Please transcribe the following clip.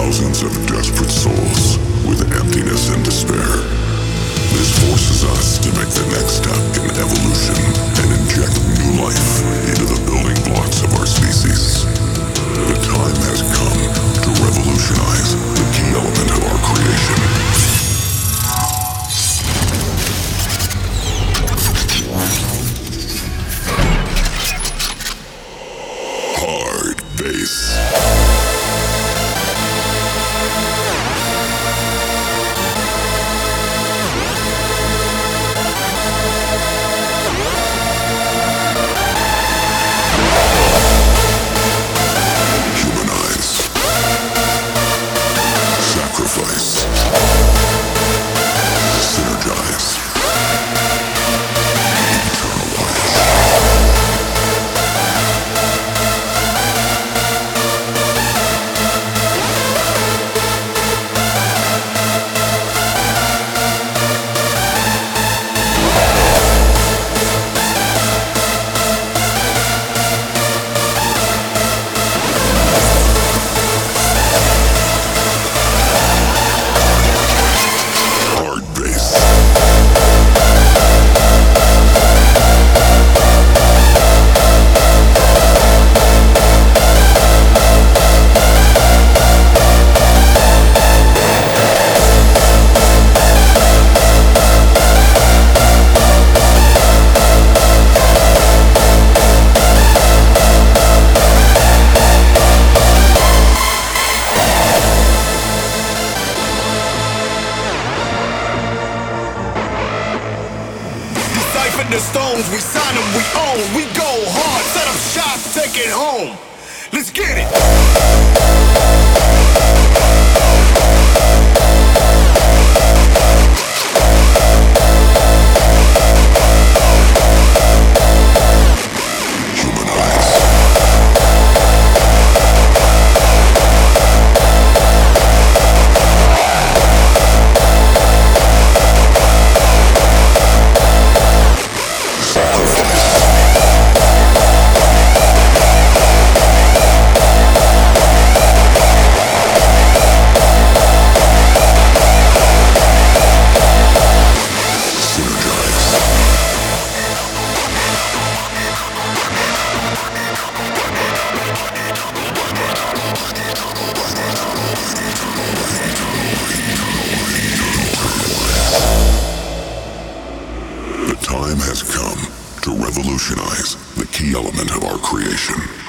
thousands of desperate souls with emptiness and despair. This forces us to make the next step in evolution and inject new life into the building blocks of our species. The time has come to revolutionize the key element of our creation. Hard bass. Sacrifice. Synergize. The stones, we sign them, we own. We go hard, set up shop, take it home. Let's get it. The time has come to revolutionize the key element of our creation.